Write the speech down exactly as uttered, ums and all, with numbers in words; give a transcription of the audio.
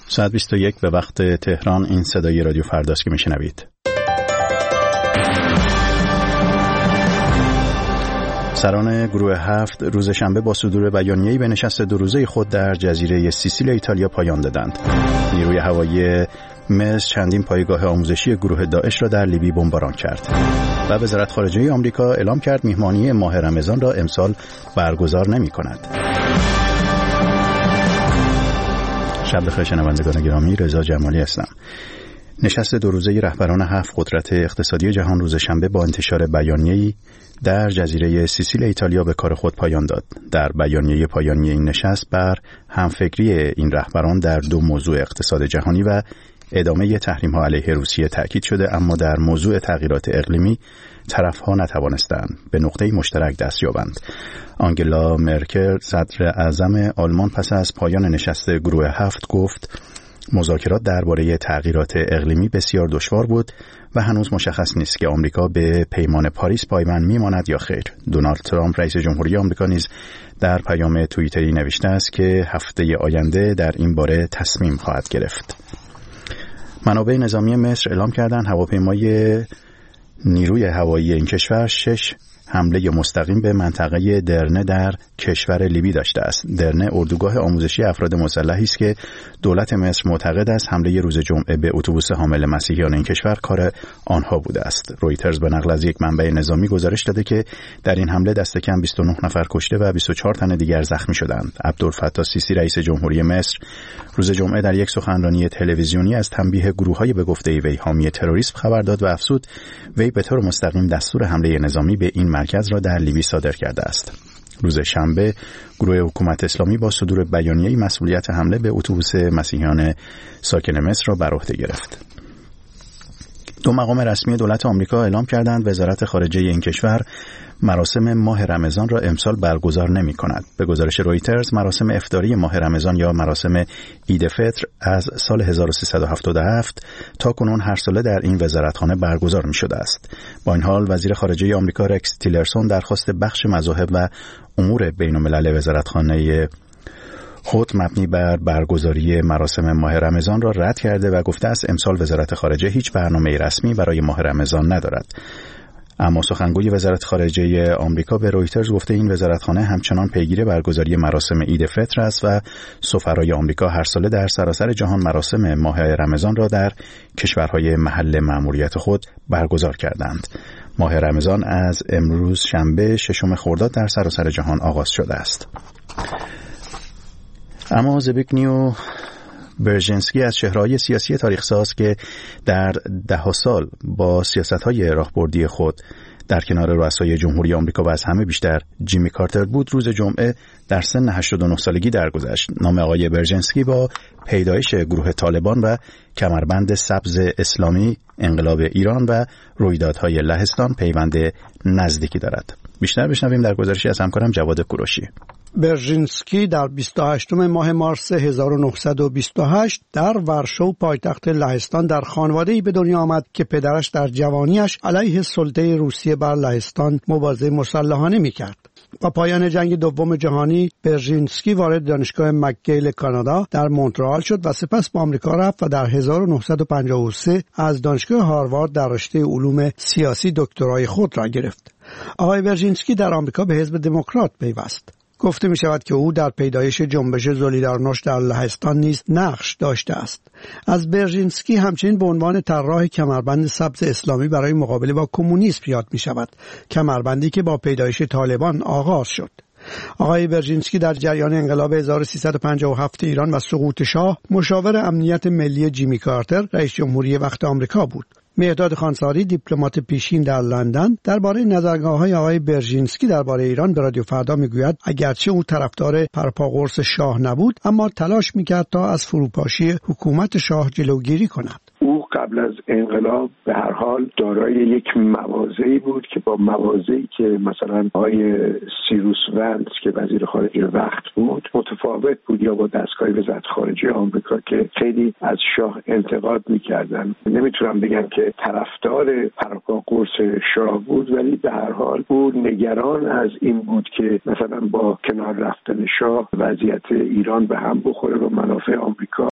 ساعت بیست و یک به وقت تهران. این صدای رادیو فرداست که میشنوید. سران گروه هفت روز شنبه با صدور بیانیه‌ای به نشست دو روزه خود در جزیره سیسیل ایتالیا پایان دادند. نیروی هوایی مصر چندین پایگاه آموزشی گروه داعش را در لیبی بمباران کرد و وزارت خارجه آمریکا اعلام کرد میهمانی ماه رمضان را امسال برگزار نمی‌کند. شب بخیر شنوندگان گرامی، رضا جمالی هستم. نشست دو روزه رهبران هفت قدرت اقتصادی جهان روز شنبه با انتشار بیانیه‌ای در جزیره سیسیل ایتالیا به کار خود پایان داد. در بیانیه پایانی این نشست بر همفکری این رهبران در دو موضوع اقتصاد جهانی و ادامه تحریم‌ها علیه روسیه تأکید شده، اما در موضوع تغییرات اقلیمی طرف‌ها نتوانستند به نقطه مشترک دست یابند. آنگلا مرکل صدر اعظم آلمان پس از پایان نشست گروه هفت گفت مذاکرات درباره تغییرات اقلیمی بسیار دشوار بود و هنوز مشخص نیست که آمریکا به پیمان پاریس پایبند میماند یا خیر. دونالد ترامپ رئیس جمهوری آمریکا نیز در پیام توییتری نوشته است که هفته آینده در این باره تصمیم خواهد گرفت. منابع نظامی مصر اعلام کردند هواپیمای نیروی هوایی این کشور شش حمله مستقیم به منطقه درنه در کشور لیبی داشته است. درنه اردوگاه آموزشی افراد مسلحی است که دولت مصر معتقد است حمله روز جمعه به اتوبوس حامل مسیحیان این کشور کار آنها بوده است. رویترز به نقل از یک منبع نظامی گزارش داده که در این حمله دست کم بیست و نه نفر کشته و بیست و چهار تن دیگر زخمی شدند. عبدالفتاح السیسی رئیس جمهوری مصر روز جمعه در یک سخنرانی تلویزیونی از تنبیه گروه‌های به گفته وی حامی تروریسم خبر داد و افزود وی به طور مستقیم دستور حمله نظامی به این مرکز را در لیبی صادر کرده است. روز شنبه گروه حکومت اسلامی با صدور بیانیه‌ای مسئولیت حمله به اتوبوس مسیحیان ساکن مصر را بر عهده گرفت. دو مقام رسمی دولت آمریکا اعلام کردند وزارت خارجه این کشور مراسم ماه رمضان را امسال برگزار نمی کند. به گزارش رویترز مراسم افطاری ماه رمضان یا مراسم عید فطر از سال هزار و سیصد و هفتاد و هفت تا کنون هر ساله در این وزارتخانه برگزار می شده است. با این حال وزیر خارجه آمریکا رکس تیلرسون درخواست بخش مذاهب و امور بین الملل وزارتخانه خود مبنی بر برگزاری مراسم ماه رمضان را رد کرده و گفته است امسال وزارت خارجه هیچ برنامه رسمی برای ماه رمضان ندارد. اما سخنگوی وزارت خارجه آمریکا به رویترز گفته این وزارتخانه همچنان پیگیر برگزاری مراسم عید فطر است و سفرای آمریکا هر ساله در سراسر جهان مراسم ماه رمضان را در کشورهای محل مأموریت خود برگزار کردند. ماه رمضان از امروز شنبه ششم خرداد در سراسر جهان آغاز شده است. اما زبیگنیو برژینسکی از چهره‌های سیاسی تاریخ‌ساز که در ده سال با سیاست‌های راهبردی خود در کنار رؤسای جمهوری آمریکا و از همه بیشتر جیمی کارتر بود روز جمعه در سن هشتاد و نه سالگی درگذشت. نام آقای برژینسکی با پیدایش گروه طالبان و کمربند سبز اسلامی، انقلاب ایران و رویدادهای لهستان پیوند نزدیکی دارد. بیشتر بشنویم در گزارشی از همکارم جواد کوروشی. برژینسکی در بیست و هشتم ماه مارس هزار و نهصد و بیست و هشت در ورشو پایتخت لهستان در خانواده‌ای به دنیا آمد که پدرش در جوانیش علیه سلطه روسیه بر لهستان مبارزه مسلحانه می‌کرد. با پایان جنگ دوم جهانی برژینسکی وارد دانشگاه مکگیل کانادا در مونترال شد و سپس به آمریکا رفت و در هزار و نهصد و پنجاه و سه از دانشگاه هاروارد در رشته علوم سیاسی دکترای خود را گرفت. آقای برژینسکی در آمریکا به حزب دموکرات پیوست. گفته می شود که او در پیدایش جنبش زولیدارنوش در لهستان نیز نقش داشته است. از برژینسکی همچنین به عنوان طراح کمربند سبز اسلامی برای مقابله با کمونیسم یاد می شود، کمربندی که با پیدایش طالبان آغاز شد. آقای برژینسکی در جریان انقلاب هزار و سیصد و پنجاه و هفت ایران و سقوط شاه مشاور امنیت ملی جیمی کارتر رئیس جمهوری وقت آمریکا بود. مهداد خانساری دیپلمات پیشین در لندن درباره نظرگاه‌های آقای برژینسکی درباره ایران به رادیو فردا میگوید اگرچه او طرفدار پرپاقرص شاه نبود اما تلاش میکرد تا از فروپاشی حکومت شاه جلوگیری کند. او قبل از انقلاب به هر حال دارای یک مواضعی بود که با مواضعی که مثلا آقای سیروس ونس که وزیر خارجه وقت بود متفاوت بود، یا با دستگاه وزارت خارجه آمریکا که خیلی از شاه انتقاد میکردن. نمیتونم بگم که طرفدار پرپاقرص شاه بود، ولی به هر حال او نگران از این بود که مثلا با کنار رفتن شاه وضعیت ایران به هم بخوره و منافع آمریکا